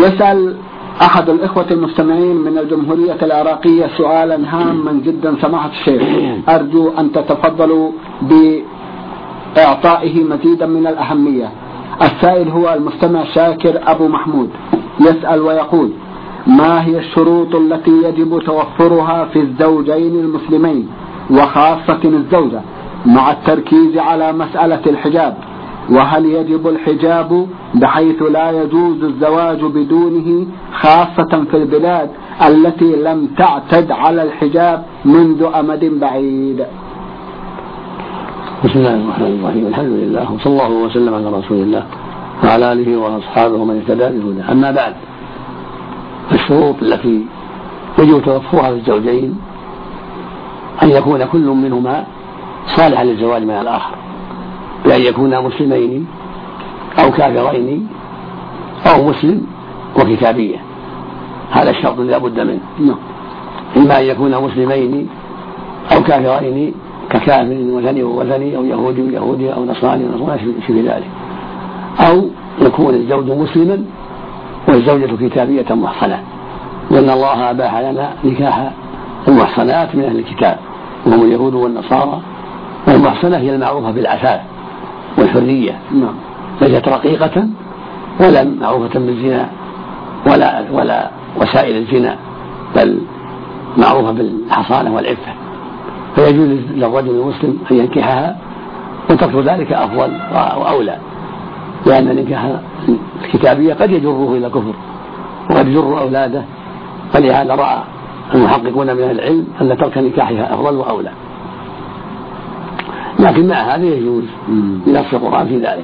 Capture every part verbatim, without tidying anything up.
يسأل أحد الإخوة المستمعين من الجمهورية العراقية سؤالا هاما جدا سماحة الشيخ، أرجو أن تتفضلوا بإعطائه مزيدا من الأهمية. السائل هو المستمع شاكر أبو محمود، يسأل ويقول: ما هي الشروط التي يجب توفرها في الزوجين المسلمين وخاصة الزوجة مع التركيز على مسألة الحجاب؟ وهل يجب الحجاب بحيث لا يجوز الزواج بدونه خاصة في البلاد التي لم تعتد على الحجاب منذ أمد بعيد؟ بسم الله الرحمن الرحيم، الحمد لله وصلى الله وسلم على رسول الله وعلى آله وأصحابه ومن اهتدى بهداه. أما بعد، الشروط التي يجب توفرها في الزوجين أن يكون كل منهما صالحا للزواج من الآخر، بأن يكونا مسلمين أو كافرين أو مسلم وكتابية. هذا الشرط لا بد منه، إما أن يكونا مسلمين أو كافرين ككافر وثني ووثني أو يهودي ويهودي أو نصراني ونصراني في ذلك، أو يكون الزوج مسلما والزوجة كتابية محصنة، لأن الله أباح لنا نكاح المحصنات من أهل الكتاب وهم اليهود والنصارى، والمحصنة هي المعروفة بالعفاف والحرية، ليست رقيقة ولا معروفة بالزنا ولا ولا وسائل الزنا، بل معروفة بالحصانة والعفة، فيجوز للرجل المسلم أن ينكحها، وترك ذلك أفضل وأولى، لأن النكاح الكتابية قد يجره إلى كفر وقد يجر أولاده، فلهذا رأى المحققون من العلم أن ترك نكاحها أفضل وأولى. لكن مع هذا يجوز بنص القرآن في ذلك.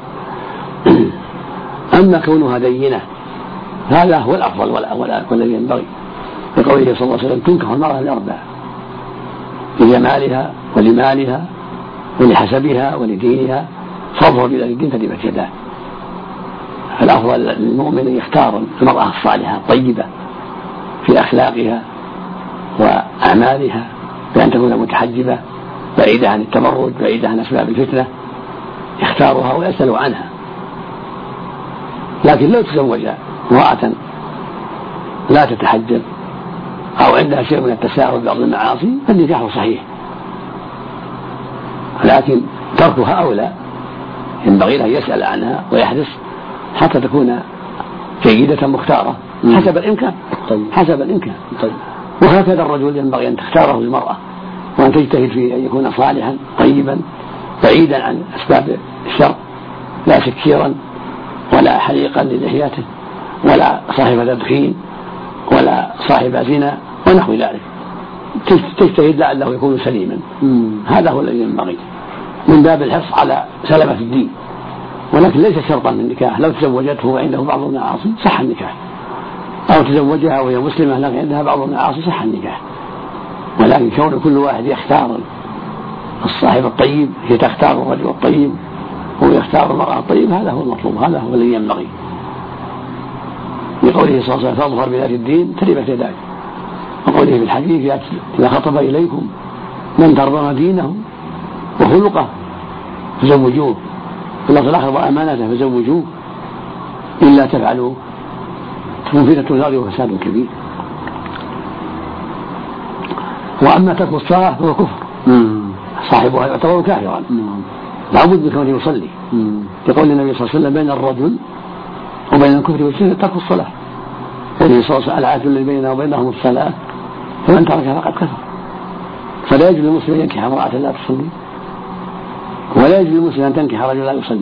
أما كونها دينة هذا هو الأفضل والذي ينبغي، لقوله صلى الله عليه وسلم: تنكح المرأة لأربع: لجمالها ولمالها ولحسبها ولدينها، فاظهر بذات الدين تربت يداه. فالأفضل للمؤمن أن يختار المرأة الصالحة الطيبة في أخلاقها وأعمالها، بأن تكون متحجبة بعيدة عن التبرج بعيدة عن أسباب الفتنة، يختارها ويسأل عنها. لكن لو تزوج امرأة لا تتحجب أو عندها شيء من التساهل ببعض المعاصي فالنكاح صحيح، لكن تركها أولى، ينبغي له أن يسأل عنها ويحرص حتى تكون جيدة مختارة حسب الإمكان حسب الإمكان وهكذا الرجل ينبغي أن تختاره المرأة، وأن تجتهد في أن يكون صالحا طيبا بعيدا عن أسباب الشر، لا سكيرا ولا حريقا للحياته ولا صاحب تدخين ولا صاحب زنا ونحو ذلك، تجتهد لعله يكون سليما. هذا هو الذي ينبغي من باب الحرص على سلامة الدين، ولكن ليس شرطا من النكاح. لو تزوجته وعنده بعض المعاصي صح النكاح، أو تزوجها وهي مسلمة لكن عندها بعض المعاصي صح النكاح، ولكن كون كل واحد يختار الصاحب الطيب، هي تختار الرجل الطيب هو يختار المرأة الطيب، هذا هو المطلوب، هذا هو الذي ينبغي، لقوله صلى الله عليه وسلم: فاظهر بذات الدين تربت يداك، وقوله في الحديث: إذا خطب إليكم من ترضون دينه وخلقه فزوجوه، واللفظ الآخر: وأمانته فزوجوه، إلا تفعلوا تكون فتنة الأرض وفساد كبير. وأما ترك الصلاة فهو كفر، صاحبها يعتبر كافرا، لابد من كونه يصلي، يقول النبي صلى الله عليه وسلم: بين الرجل وبين الكفر والشرك ترك الصلاة، والنبي صلى الله عليه وسلم: العهد الذي بيننا وبينهم الصلاة فمن تركها فقد كفر. فلا يجوز للمسلم أن ينكح امرأة لا تصلي، ولا يجوز للمسلم أن تنكح رجل لا يصلي،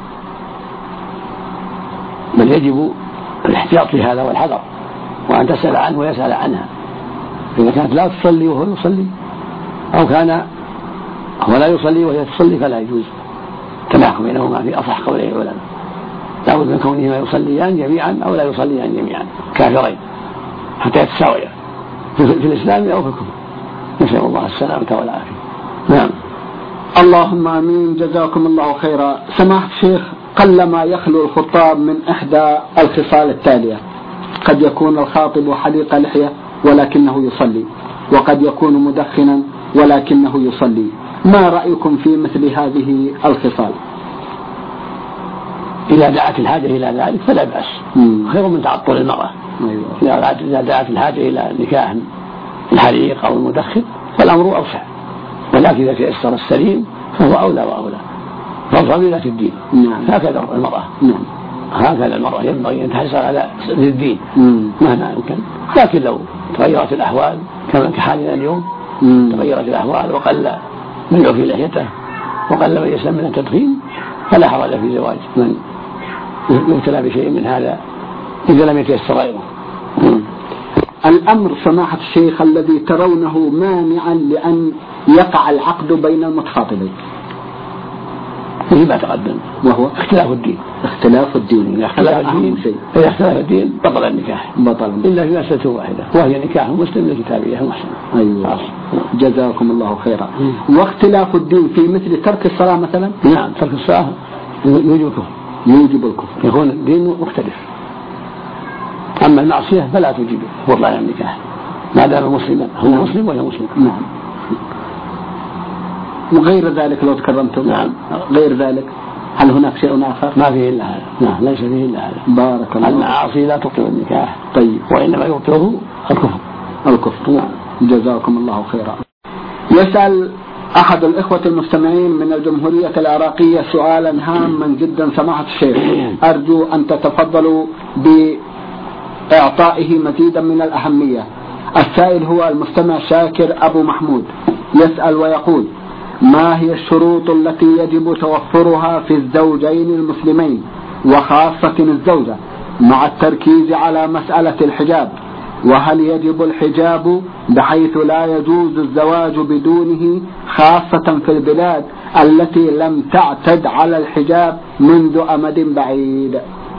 بل يجب الاحتياط في هذا والحذر، وأن تسأل عنه ويسأل عنها. إذا كانت لا تصلي وهو يصلي، أو كان هو لا يصلي وهي تصلي، فلا يجوز تناحم بينهما في أصح قولي العلماء، لا بد من كونهما يصليان جميعا أو لا يصليان جميعا كافرين حتى يتساويا في الإسلام أو في الكفر، نسأل الله السلامة والعافية. نعم. اللهم آمين، جزاكم الله خيرا. سماحة الشيخ، قلما يخلو الخطاب من إحدى الخصال التالية: قد يكون الخاطب حليق لحية ولكنه يصلي، وقد يكون مدخنا ولكنه يصلي، ما رأيكم في مثل هذه الخصال؟ إذا دعت الحاجة إلى ذلك فلا بأس، خير من تعطل المرأة. أيوة. إذا دعت الحاجة إلى نكاح الحريق أو المدخن فالأمر أوسع، ولكن إذا تيسر السليم فهو أولى وأولى، فاظفر بذات الدين. نعم. هكذا المرأة. نعم. هكذا المرأة ينبغي أن تحرص على الدين مهما يمكن، لكن لو تغيرت الأحوال كما كحالنا اليوم، مم. تغيرت الأحوال وقل من يعفي لحيته وقل من يسلم من التدخين فلا حرج في زواج من يبتلى بشيء من هذا إذا لم يتيسر غيره. الأمر سماحة الشيخ الذي ترونه مانعا لأن يقع العقد بين المتخاطبين مثل ما تقدم، وهو اختلاف الدين. اختلاف الدين إذا اختلاف الدين إذا اختلاف الدين بطل النكاح، بطل إلا في مسألة واحدة وهي نكاح مسلم للكتابية المحسنة. أيوة. جزاكم الله خيرا. واختلاف الدين في مثل ترك الصلاة مثلا؟ نعم، ترك الصلاة يوجب الكفر، يوجب الكفر، يكون الدين مختلف. أما المعصية فلا توجب بطلان النكاح ما دام مسلما، هو مسلم وهي مسلم. نعم. وغير ذلك لو تكرمتم. نعم. غير ذلك هل هناك شيء آخر؟ ما فيه إلا هذا. نعم، ليس فيه إلا هذا. بارك الله. المعاصي لا تبطل النكاح. طيب. وإنما يبطله الكفر. الكفر. نعم. جزاكم الله خيرا. يسأل أحد الإخوة المستمعين من الجمهورية العراقية سؤالا هاما جدا سماحة الشيخ، أرجو أن تتفضلوا بإعطائه مزيدا من الأهمية. السائل هو المستمع شاكر أبو محمود، يسأل ويقول: ما هي الشروط التي يجب توفرها في الزوجين المسلمين وخاصة الزوجة مع التركيز على مسألة الحجاب؟ وهل يجب الحجاب بحيث لا يجوز الزواج بدونه خاصة في البلاد التي لم تعتد على الحجاب منذ أمد بعيد؟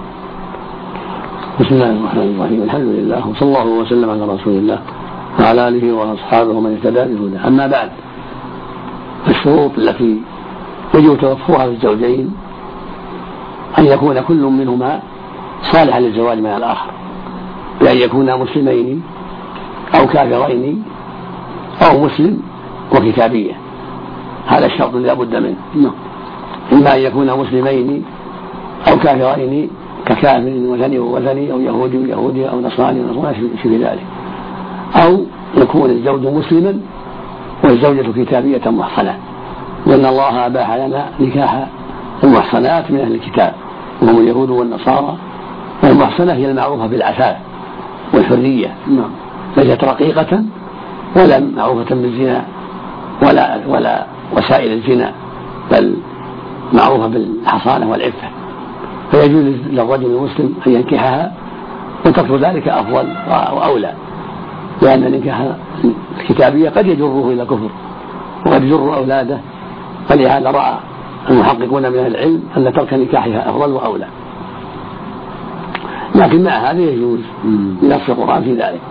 بسم الله الرحمن الرحيم، الحمد لله وصلى الله وسلم على رسول الله وعلى آله وأصحابه ومن اهتدى بهداه. أما بعد، الشروط التي يجب توفرها في الزوجين أن يكون كل منهما صالحا للزواج مع الآخر، بأن يكونا مسلمين أو كافرين أو مسلم وكتابية، هذا الشرط لا بد منه. إما أن يكونا مسلمين أو كافرين ككافر وثني ووثني أو يهودي ويهودي أو نصراني ونصراني في ذلك، أو يكون الزوج مسلما والزوجة كتابية محصنة، لأن الله أباح لنا نكاح المحصنات من أهل الكتاب وهم اليهود والنصارى، والمحصنة هي المعروفة بالعفاف والحرية، ليست رقيقة ولا معروفة بالزنا ولا ولا وسائل الزنا، بل معروفة بالحصانة والعفة، فيجوز للرجل المسلم أن ينكحها، وترك ذلك أفضل وأولى، لأن نكاح الكتابية قد يجره إلى كفر وقد يجر أولاده، فلهذا رأى المحققون من العلم أن ترك نكاحها أفضل وأولى، لكن مع هذا يجوز بنص القرآن في ذلك.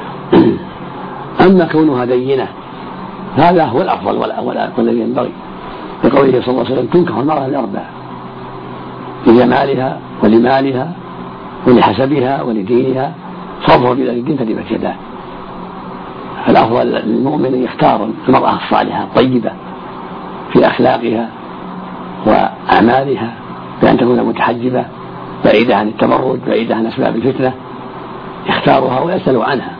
أما كونها دينة هذا هو الأفضل والذي ينبغي، لقوله صلى الله عليه وسلم: تنكح المرأة لأربع: لجمالها ولمالها ولحسبها ولدينها، فاظفر بذات الدين تربت يداه. فالأفضل للمؤمن أن يختار المرأة الصالحة الطيبة في أخلاقها وأعمالها، بأن تكون متحجبة بعيدة عن التبرج بعيدة عن أسباب الفتنة، يختارها ويسأل عنها.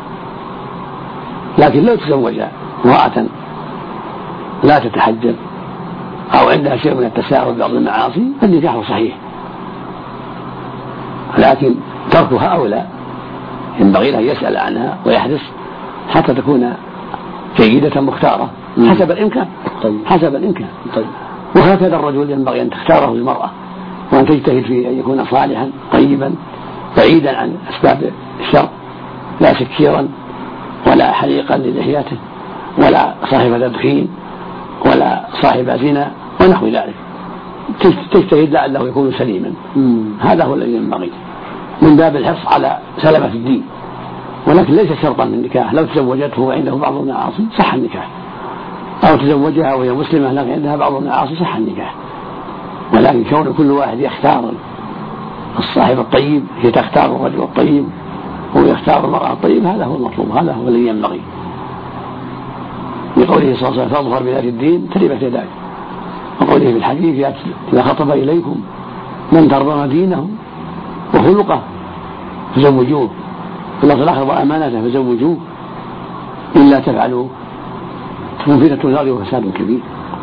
لكن لو تزوج امرأة لا تتحجب أو عندها شيء من التساهل ببعض المعاصي فالنكاح صحيح، لكن تركها أولى، ينبغي له يسأل عنها ويحرص حتى تكون جيدة مختارة حسب الإمكان. طيب. حسب الإمكان. طيب. وهكذا الرجل ينبغي أن تختاره المرأة وأن تجتهد في أن يكون صالحا طيبا بعيدا عن أسباب الشر، لا سكيرا ولا حليقا للحياته ولا صاحب تدخين ولا صاحب زنا ونحو ذلك، تجتهد لعله يكون سليما. مم. هذا هو الذي ينبغي من باب الحرص على سلامة الدين، ولكن ليس شرطا من النكاح. لو تزوجته وعنده بعض المعاصي صح النكاح، أو تزوجها وهي مسلمة لكن عندها بعض المعاصي صح النكاح، ولكن كون كل واحد يختار الصاحب الطيب، هي تختار الرجل الطيب هو يختار المرأة الطيب، هذا هو المطلوب، هذا هو الذي ينبغي، لقوله صلى الله عليه وسلم: فاظفر بذات الدين تربت يداك، وقوله في الحديث: إذا خطب إليكم من ترضون دينه وخلقه فزوجوه، واللفظ الآخر وأمانته فزوجوه، إلا تفعلوا تكون فتنة في الأرض وفساد كبير.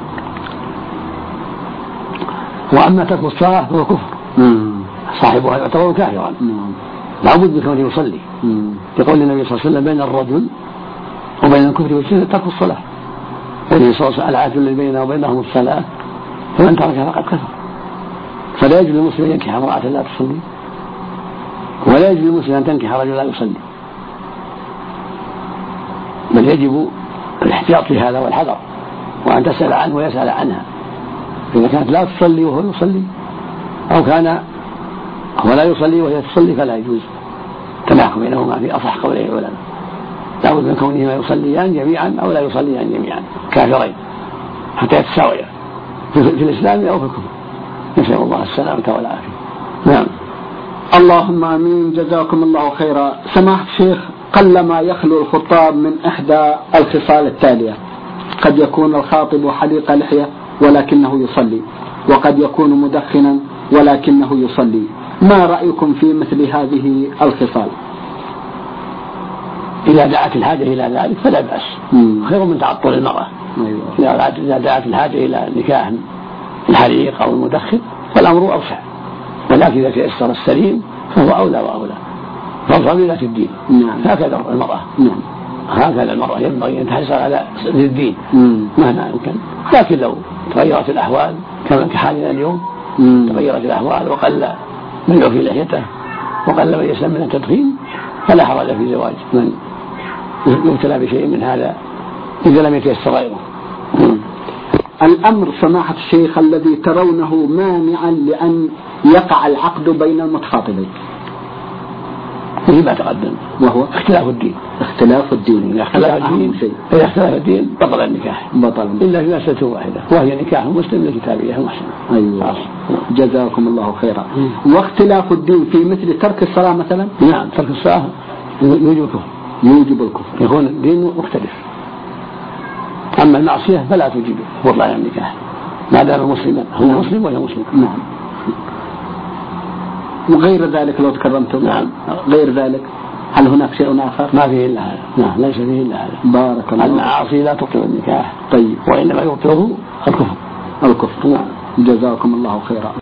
وأما ترك الصلاة فهو كفر، صاحبها يعتبر كافرا، لابد من كونه يصلي، يقول النبي صلى الله عليه وسلم بين الرجل وبين الكفر والشرك ترك الصلاة، والنبي صلى الله عليه وسلم العهد الذي بيننا وبينهم الصلاة، فمن تركها فقد كفر. فلا يجوز للمسلم أن ينكح امرأة لا تصلي، ولا يجوز للمسلم أن تنكح رجل لا يصلي، بل يجب الاحتياط في هذا والحذر، وأن تسأل عنه ويسأل عنها. إذا كانت لا تصلي وهو يصلي، أو كان هو لا يصلي وهي تصلي، فلا يجوز تناحم بينهما في أصح قولي العلماء، لا بد من كونهما يصليان جميعا أو لا يصليان جميعا كافرين حتى يتساويا في الإسلام أو في الكفر. نسأل الله السلامة والعافية. نعم. اللهم آمين. جزاكم الله خيرا. سماحة الشيخ، قلما يخلو الخطاب من إحدى الخصال التالية: قد يكون الخاطب حليق لحية ولكنه يصلي، وقد يكون مدخنا ولكنه يصلي، ما رأيكم في مثل هذه الخصال؟ إذا دعت الحاجة إلى ذلك فلا بأس، خير من تعطل المرأة. أيوة. إذا دعت الحاجة إلى نكاح الحريق أو المدخن فالأمر أوسع، ولكن إذا تيسر السليم فهو أولى وأولى، فضيلة الدين. نعم. هكذا المرأة. نعم. هكذا المرأة ينبغي أن تحرص على الدين مهما يمكن، لكن لو تغيرت الأحوال كما كحالنا اليوم، مم. تغيرت الأحوال وقل من يعفي لحيته وقل من يسلم من التدخين، فلا حرج في زواج من يبتلى بشيء من هذا إذا لم يتيسر غيره. الأمر سماحة الشيخ الذي ترونه مانعا لأن يقع العقد بين المتخاطبين فيما تقدم، وهو اختلاف الدين. اختلاف الدين. إذا اختلاف الدين إذا اختلاف الدين بطل النكاح، بطل إلا في مسألة واحدة وهي نكاح مسلم لكتابية محسن. أيوة. جزاكم الله خيرا. واختلاف الدين في مثل ترك الصلاة مثلا؟ نعم، ترك الصلاة يوجب الكفر، يوجب الكفر، يكون الدين مختلف. أما المعصية فلا توجب بطلان النكاح ما دام مسلما، هو مسلم ولا مسلم. نعم. وغير ذلك لو تكرمتم. نعم. غير ذلك هل هناك شيء آخر؟ ما فيه إلا هذا. نعم، ليس فيه إلا هذا. بارك الله. المعاصي لا تبطل النكاح. طيب. وإنما يبطله الكفر. الكفر. نعم. جزاكم الله خيرا.